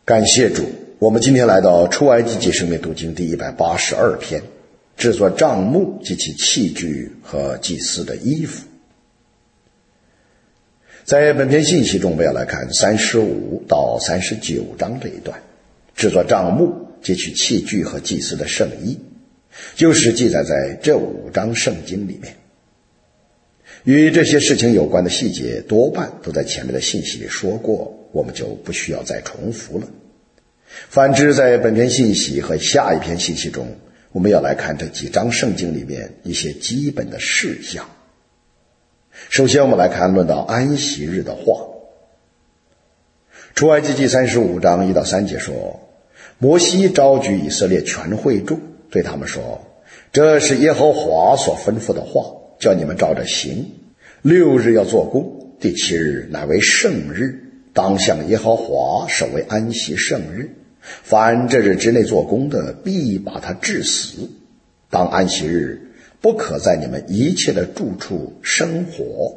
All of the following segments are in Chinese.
感谢主，我们今天来到出埃及记生命读经第182篇，制作帐幕及其器具和祭司的衣服。在本篇信息中，我们要来看35到39章这一段，制作帐幕及其器具和祭司的圣衣，就是记载在这5章圣经里面。与这些事情有关的细节多半都在前面的信息里说过，我们就不需要再重复了。反之，在本篇信息和下一篇信息中，我们要来看这几章圣经里面一些基本的事项。首先我们来看论到安息日的话。出埃及记35章1到3节说，摩西召集以色列全会众，对他们说，这是耶和华所吩咐的话，叫你们照着行。6日要做工，第7日乃为圣日，当向耶和华守为安息圣日。凡这日之内做工的，必把他治死。当安息日，不可在你们一切的住处生火。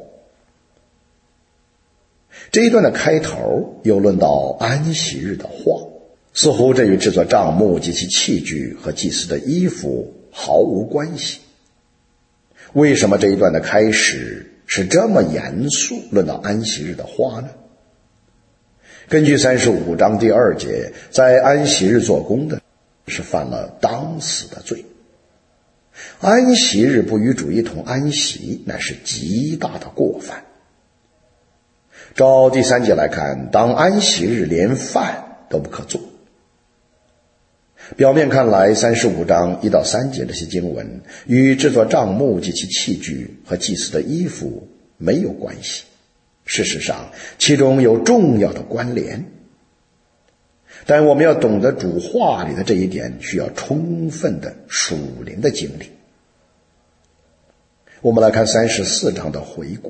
这一段的开头又论到安息日的话，似乎这与制作帐幕及其器具和祭司的衣服毫无关系。为什么这一段的开始是这么严肃论到安息日的话呢？根据35章第2节，在安息日做工的是犯了当死的罪。安息日不与主一同安息，乃是极大的过犯。照第3节来看，当安息日连饭都不可做。表面看来35章1到3节这些经文与制作帐幕及其器具和祭司的衣服没有关系，事实上其中有重要的关联，但我们要懂得主话里的这一点，需要充分的属灵的经历。我们来看34章的回顾。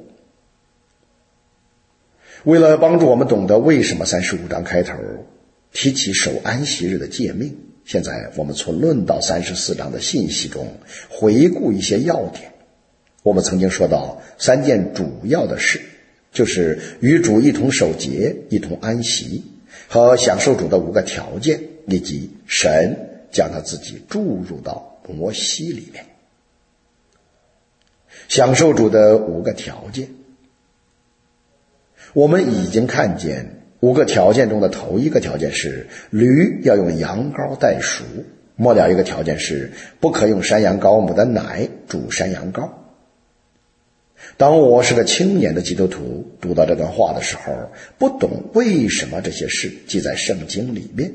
为了帮助我们懂得为什么35章开头提起守安息日的诫命，现在我们从论到34章的信息中回顾一些要点。我们曾经说到3件主要的事，就是与主一同守节，一同安息，和享受主的5个条件，以及神将他自己注入到摩西里面。享受主的5个条件，我们已经看见5个条件中的头一个条件是驴要用羊羔代赎，末了一个条件是不可用山羊羔母的奶煮山羊羔。当我是个青年的基督徒，读到这段话的时候，不懂为什么这些事记在圣经里面。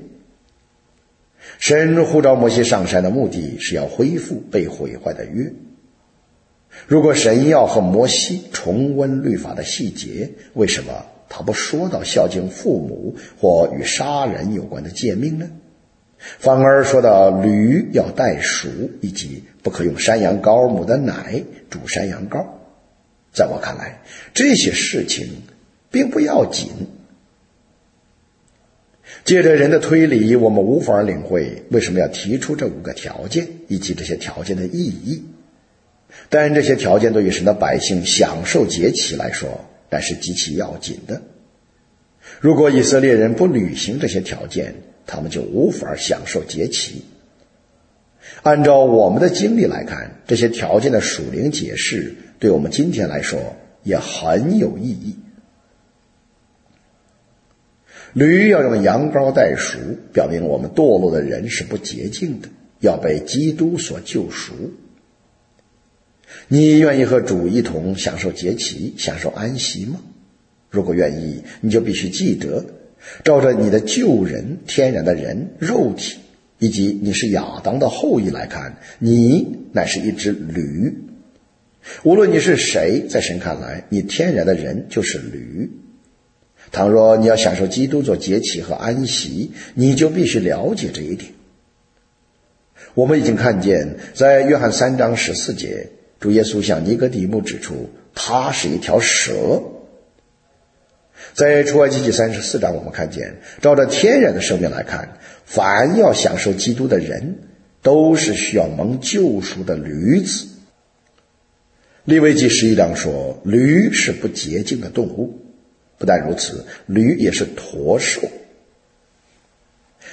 神呼召摩西上山的目的是要恢复被毁坏的约。如果神要和摩西重温律法的细节，为什么他不说到孝敬父母或与杀人有关的诫命呢？反而说到驴要代赎，以及不可用山羊羔母的奶煮山羊羔。在我看来，这些事情并不要紧。借着人的推理，我们无法领会为什么要提出这5个条件，以及这些条件的意义。但这些条件对于神的百姓享受节期来说，乃是极其要紧的。如果以色列人不履行这些条件，他们就无法享受节期。按照我们的经历来看，这些条件的属灵解释对我们今天来说也很有意义。驴要用羊羔代赎，表明我们堕落的人是不洁净的，要被基督所救赎。你愿意和主一同享受节期，享受安息吗？如果愿意，你就必须记得，照着你的旧人、天然的人、肉体，以及你是亚当的后裔来看，你乃是一只驴。无论你是谁，在神看来，你天然的人就是驴。倘若你要享受基督做节期和安息，你就必须了解这一点。我们已经看见，在约翰3章14节，主耶稣向尼哥底母指出，他是一条蛇。在出埃及记34章，我们看见，照着天然的生命来看，凡要享受基督的人，都是需要蒙救赎的驴子。利未记11章说，驴是不洁净的动物。不但如此，驴也是驼兽。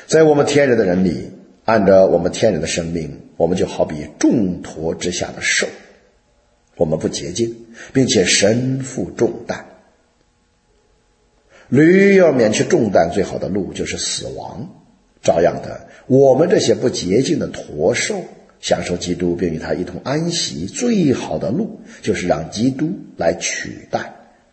在我们天然的人里，按照我们天然的生命，我们就好比重驮之下的兽，我们不洁净，并且身负重担。驴要免去重担，最好的路就是死亡。照样的，我们这些不洁净的驼兽享受基督并与他一同安息，最好的路就是让基督来取代。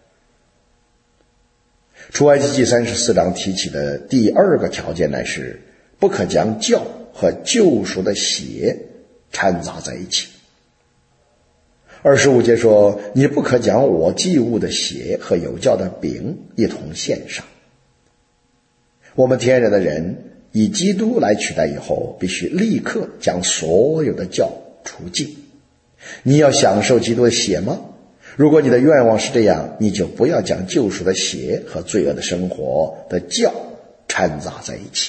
出埃及记34章提起的第二个条件乃是不可将教和救赎的血掺杂在一起。25节说，你不可将我祭物的血和有酵的饼一同献上。我们天然的人以基督来取代以后，必须立刻将所有的酵除尽。你要享受基督的血吗？如果你的愿望是这样，你就不要将救赎的血和罪恶的生活的酵掺杂在一起。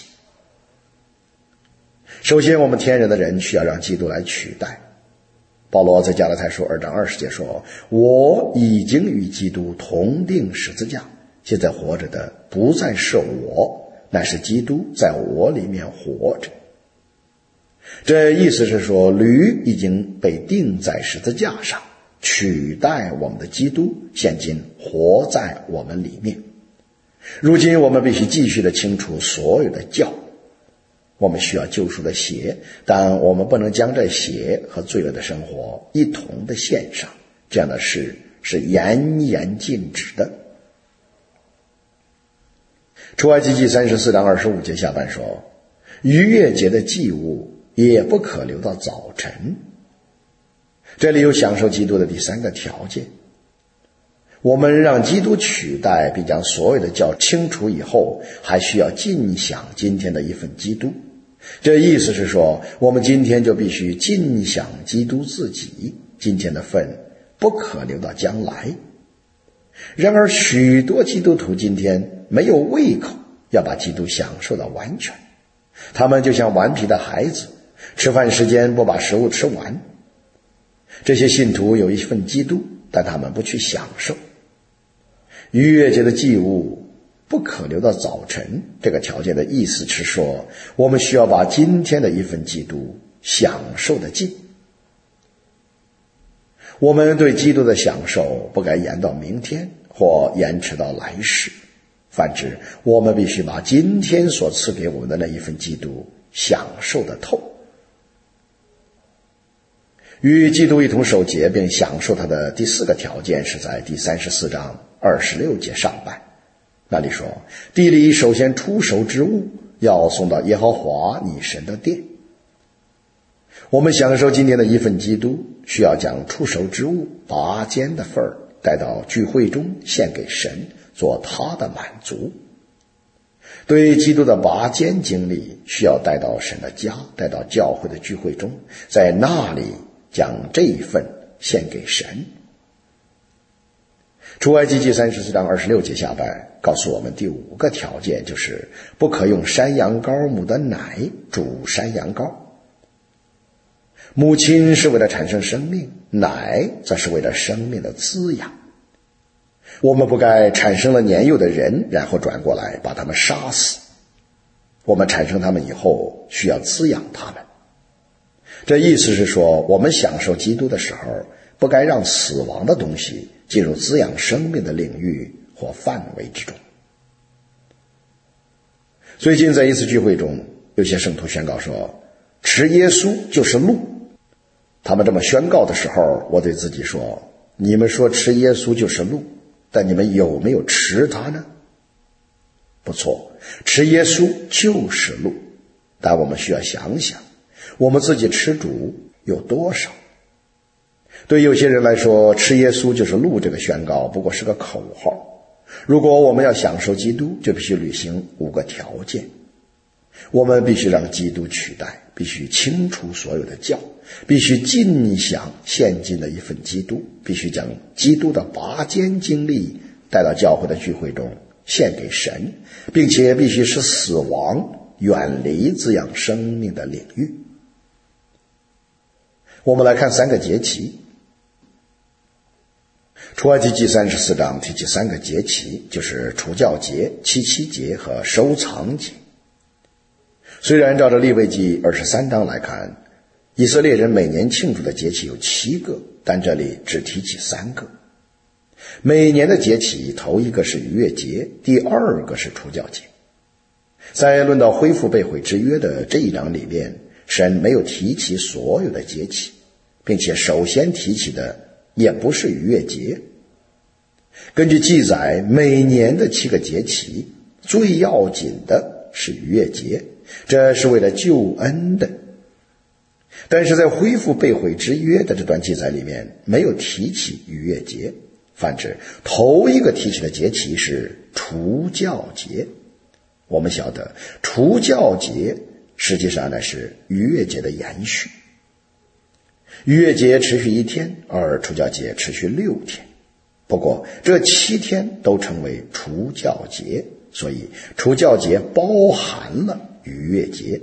首先，我们天然的人需要让基督来取代。保罗在加拉太书2章20节说，我已经与基督同定十字架，现在活着的不再是我，乃是基督在我里面活着。这意思是说，驴已经被钉在十字架上，取代我们的基督，现今活在我们里面。如今我们必须继续的清除所有的酵。我们需要救赎的血，但我们不能将这血和罪恶的生活一同的献上，这样的事是严严禁止的。出埃及记34章25节下半说，逾越节的祭物也不可留到早晨。这里有享受基督的第三个条件。我们让基督取代并将所有的酵清除以后，还需要尽享今天的一份基督。这意思是说，我们今天就必须尽享基督自己，今天的份不可留到将来。然而许多基督徒今天没有胃口要把基督享受到完全，他们就像顽皮的孩子，吃饭时间不把食物吃完。这些信徒有一份基督，但他们不去享受。逾越节的祭物不可留到早晨，这个条件的意思是说，我们需要把今天的一份基督享受得尽。我们对基督的享受不该延到明天或延迟到来世，反之，我们必须把今天所赐给我们的那一份基督享受得透。与基督一同守节并享受他的第四个条件是在第34章26节上半，那里说，地里首先出熟之物要送到耶和华你神的殿。我们享受今天的一份基督，需要将出熟之物拔尖的份儿带到聚会中献给神，做他的满足。对基督的拔尖经历，需要带到神的家，带到教会的聚会中，在那里将这一份献给神。出埃及记34章26节下半告诉我们第五个条件，就是不可用山羊羔母的奶煮山羊羔。母亲是为了产生生命，奶则是为了生命的滋养。我们不该产生了年幼的人，然后转过来把他们杀死。我们产生他们以后，需要滋养他们。这意思是说，我们享受基督的时候，不该让死亡的东西进入滋养生命的领域或范围之中。最近在一次聚会中，有些圣徒宣告说，吃耶稣就是路。他们这么宣告的时候，我对自己说，你们说吃耶稣就是路，但你们有没有吃它呢？不错，吃耶稣就是路，但我们需要想想，我们自己吃主有多少？对有些人来说，吃耶稣就是路这个宣告不过是个口号。如果我们要享受基督，就必须履行5个条件。我们必须让基督取代，必须清除所有的酵，必须尽享现今的一份基督，必须将基督的拔尖经历带到教会的聚会中献给神，并且必须使死亡远离滋养生命的领域。我们来看3个节期。出埃及记34章提起3个节期，就是除酵节、七七节和收藏节。 虽然照着利未记23章来看，以色列人每年庆祝的节期有7个，但这里只提起3个。每年的节期，头一个是逾越节，第二个是除酵节。在论到恢复被毁之约的这一章里面，神没有提起所有的节期，并且首先提起的也不是逾越节。根据记载，每年的7个节期，最要紧的是逾越节，这是为了救恩的。但是在恢复被毁之约的这段记载里面，没有提起逾越节，反之头一个提起的节期是除酵节。我们晓得除酵节实际上呢是逾越节的延续。逾越节持续1天，而除酵节持续6天。不过这7天都称为除酵节，所以除酵节包含了逾越节。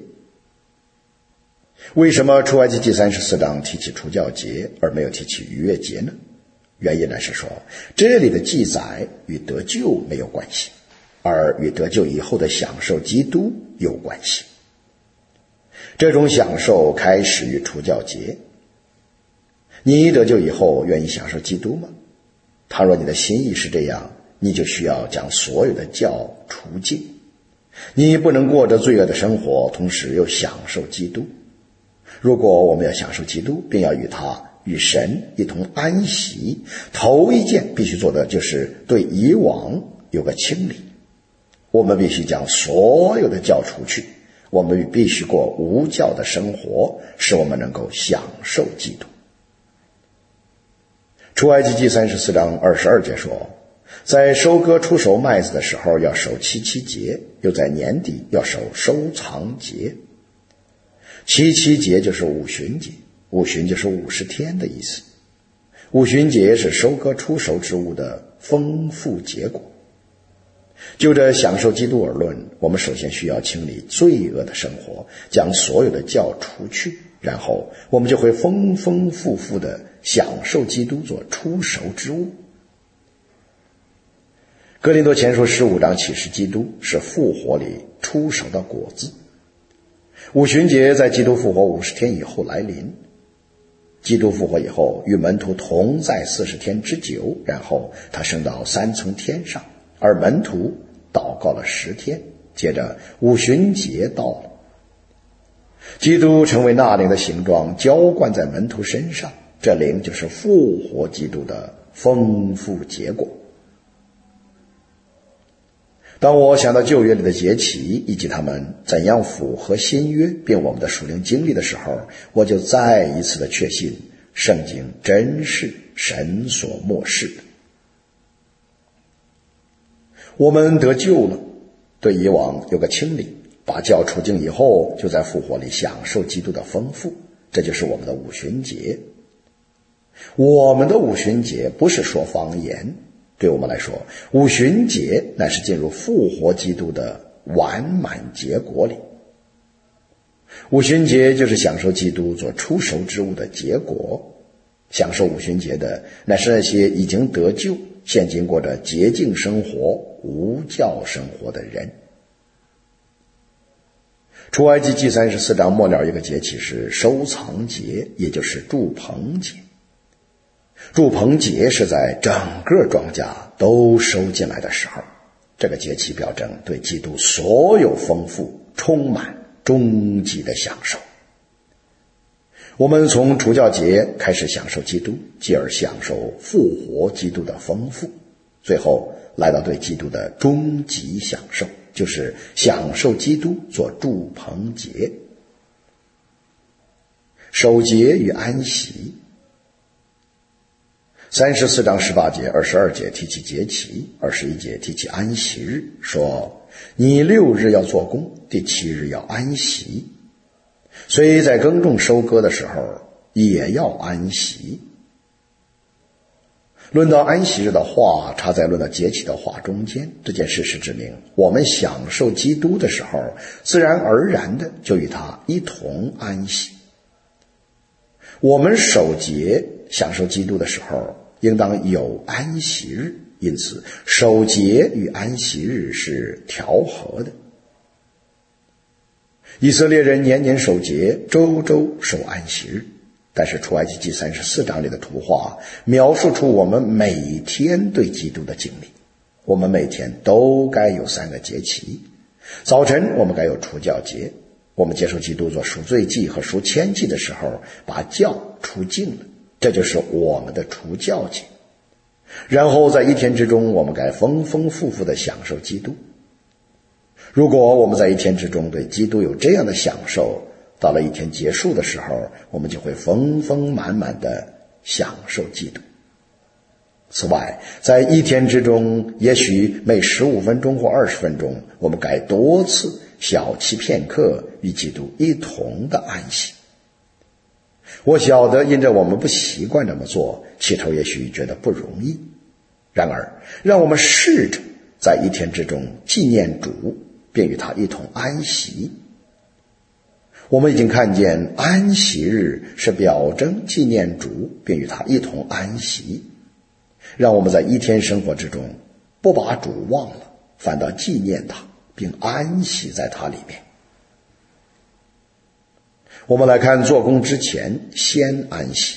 为什么出埃及记34章提起除酵节而没有提起逾越节呢？原因呢是说，这里的记载与得救没有关系，而与得救以后的享受基督有关系。这种享受开始于除酵节。你得救以后愿意享受基督吗？倘若你的心意是这样，你就需要将所有的酵除尽。你不能过着罪恶的生活，同时又享受基督。如果我们要享受基督，并要与神一同安息，头一件必须做的就是对以往有个清理。我们必须将所有的酵除去，我们必须过无酵的生活，使我们能够享受基督。出埃及记34章22节说，在收割出熟麦子的时候要守7节，又在年底要守收藏节。7节就是五旬节，五旬就是50天的意思。五旬节是收割出熟之物的丰富结果。就着享受基督而论，我们首先需要清理罪恶的生活，将所有的酵除去，然后我们就会丰丰富富的享受基督做出熟之物。哥林多前书15章启示基督是复活里出熟的果子。五旬节在基督复活50天以后来临，基督复活以后与门徒同在40天之久，然后他升到3层天上，而门徒祷告了10天，接着五旬节到了，基督成为那灵的形状浇灌在门徒身上，这灵就是复活基督的丰富结果。当我想到旧约里的节期以及他们怎样符合新约并我们的属灵经历的时候，我就再一次的确信圣经真是神所默示的。我们得救了，对以往有个清理，把酵除净以后，就在复活里享受基督的丰富，这就是我们的五旬节。我们的五旬节不是说方言，对我们来说，五旬节乃是进入复活基督的完满结果里。五旬节就是享受基督做出熟之物的结果。享受五旬节的乃是那些已经得救，现今过着洁净生活、无酵生活的人。出埃及记34章末了一个节期是收藏节，也就是住棚节。住棚节是在整个庄稼都收进来的时候，这个节期表征对基督所有丰富、充满、终极的享受。我们从除酵节开始享受基督，继而享受复活基督的丰富，最后来到对基督的终极享受，就是享受基督做住棚节。守节与安息。34章18节、22节提起节期，21节提起安息日，说你6日要做工，第7日要安息。所以在耕种收割的时候也要安息。论到安息日的话插在论到节期的话中间，这件事实指明我们享受基督的时候，自然而然的就与他一同安息。我们守节享受基督的时候应当有安息日，因此守节与安息日是调和的。 以色列人年年守节，周周守安息日。但是出埃及记34章里的图画描述出我们每天对基督的经历。我们每天都该有3个节期。早晨我们该有除酵节，我们接受基督做赎罪祭和赎愆祭的时候，把酵除净了，这就是我们的除酵节。然后在一天之中，我们该丰丰富富地享受基督。如果我们在一天之中对基督有这样的享受，到了一天结束的时候，我们就会丰丰满满地享受基督。此外，在一天之中，也许每15分钟或20分钟，我们该多次小憩片刻，与基督一同的安息。我晓得因着我们不习惯这么做，起头也许觉得不容易。然而，让我们试着在一天之中纪念主，并与他一同安息。我们已经看见安息日是表征纪念主，并与他一同安息。让我们在一天生活之中不把主忘了，反倒纪念他，并安息在他里面。我们来看做工之前先安息。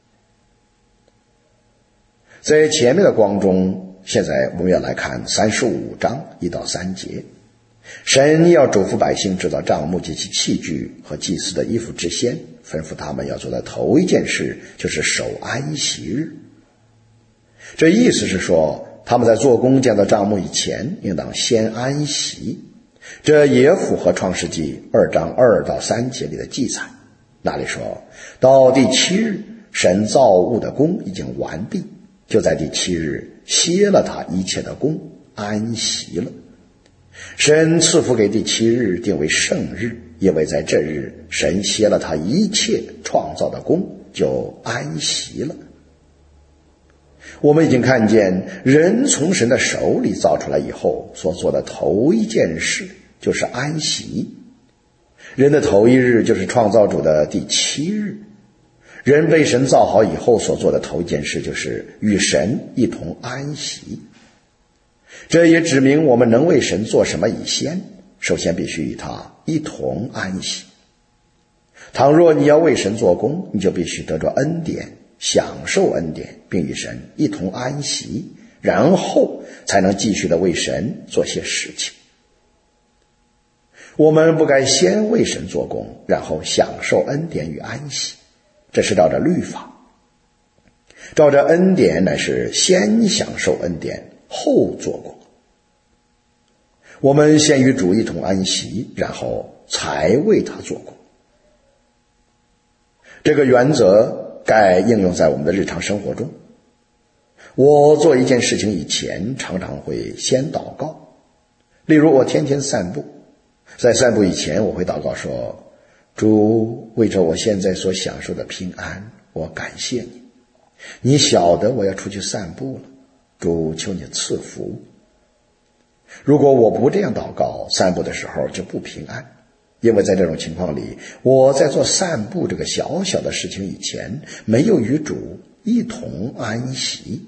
在前面的光中，现在我们要来看35章1到3节。神要嘱咐百姓制造帐幕及其器具和祭司的衣服之先，吩咐他们要做的头一件事就是守安息日。这意思是说，他们在做工建造帐幕以前，应当先安息。这也符合创世纪2章2到3节里的记载，那里说到第7日，神造物的工已经完毕，就在第7日歇了他一切的工，安息了。神赐福给第7日定为圣日，因为在这日神歇了他一切创造的工，就安息了。我们已经看见人从神的手里造出来以后所做的头一件事就是安息。人的头一日就是创造主的第7日。人被神造好以后所做的头一件事就是与神一同安息。这也指明我们能为神做什么以先，首先必须与他一同安息。倘若你要为神做工，你就必须得着恩典，享受恩典，并与神一同安息，然后才能继续的为神做些事情。我们不该先为神做工，然后享受恩典与安息，这是照着律法。照着恩典乃是先享受恩典，后做工。我们先与主一同安息，然后才为他做工。这个原则该应用在我们的日常生活中。我做一件事情以前，常常会先祷告。例如，我天天散步，在散步以前，我会祷告说：主，为着我现在所享受的平安，我感谢你。你晓得我要出去散步了，主，求你赐福。如果我不这样祷告，散步的时候就不平安，因为在这种情况里，我在做散步这个小小的事情以前，没有与主一同安息。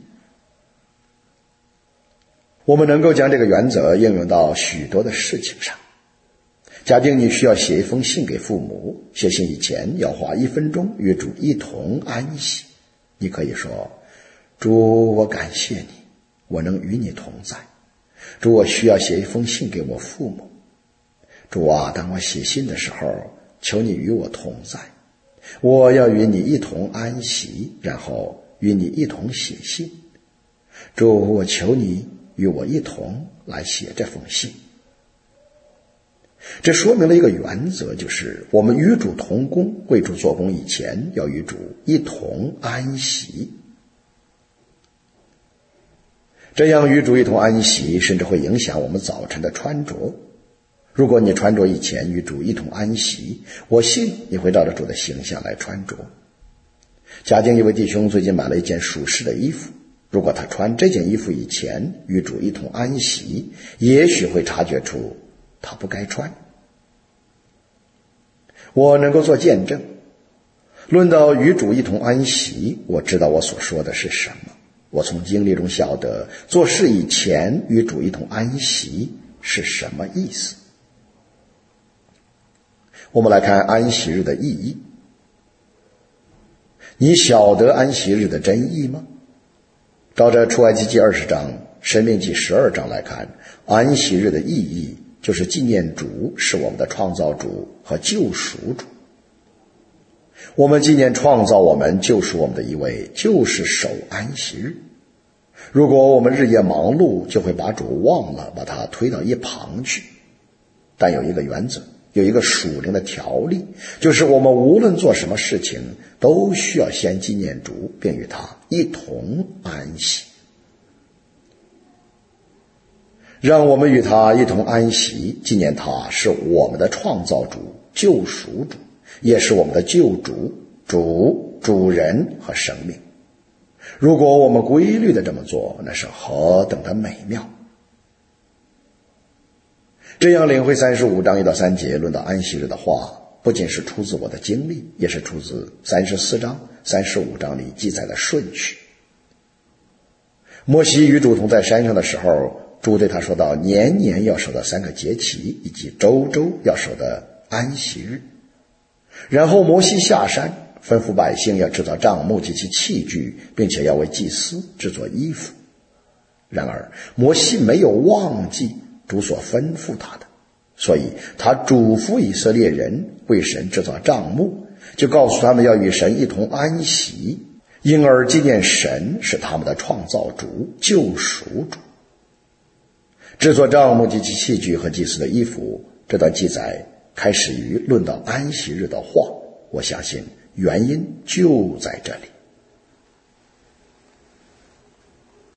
我们能够将这个原则应用到许多的事情上。假定你需要写一封信给父母，写信以前要花1分钟与主一同安息。你可以说：主，我感谢你，我能与你同在。主，我需要写一封信给我父母。主啊，当我写信的时候，求你与我同在。我要与你一同安息，然后与你一同写信。主，我求你与我一同来写这封信。这说明了一个原则，就是我们与主同工，为主做工以前，要与主一同安息。这样与主一同安息，甚至会影响我们早晨的穿着。如果你穿着以前与主一同安息，我信你会照着主的形象来穿着。假定一位弟兄最近买了一件属实的衣服，如果他穿这件衣服以前与主一同安息，也许会察觉出他不该穿。我能够做见证。论到与主一同安息，我知道我所说的是什么。我从经历中晓得做事以前与主一同安息是什么意思。 我们来看安息日的意义。你晓得安息日的真意吗？照着出埃及记20章、申命记12章来看，安息日的意义就是纪念主是我们的创造主和救赎主。我们纪念创造我们、救赎我们的一位，就是守安息日。如果我们日夜忙碌，就会把主忘了，把他推到一旁去。但有一个原则，有一个属灵的条例，就是我们无论做什么事情，都需要先纪念主，并与他一同安息。让我们与他一同安息，纪念他是我们的创造主、救赎主，也是我们的救主、主人和生命。如果我们规律的这么做，那是何等的美妙。这样领会35章1到3节论到安息日的话，不仅是出自我的经历，也是出自34章、35章里记载的顺序。摩西与主同在山上的时候，主对他说到年年要守的3个节期，以及周周要守的安息日。然后摩西下山，吩咐百姓要制造帐幕及其器具，并且要为祭司制作衣服。然而摩西没有忘记主所吩咐他的，所以他嘱咐以色列人为神制造帐幕，就告诉他们要与神一同安息，因而纪念神是他们的创造主、救赎主。制作帐幕及其器具和祭司的衣服，这段记载开始于论到安息日的话，我相信原因就在这里。